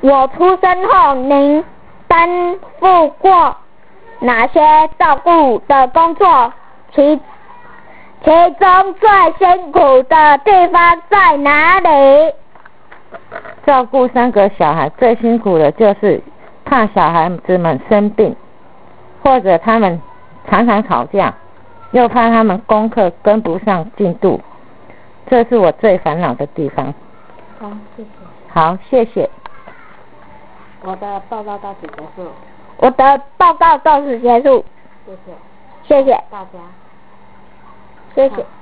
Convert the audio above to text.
我出生后，您担负过哪些照顾的工作？其中最辛苦的地方在哪里？ 照顾3个小孩最辛苦的就是怕小孩子们生病，或者他们常常吵架，又怕他们功课跟不上进度，这是我最烦恼的地方。 好，谢谢。 好，谢谢。 我的报告到此结束。 我的报告到此结束。 谢谢。 谢谢大家。 谢谢。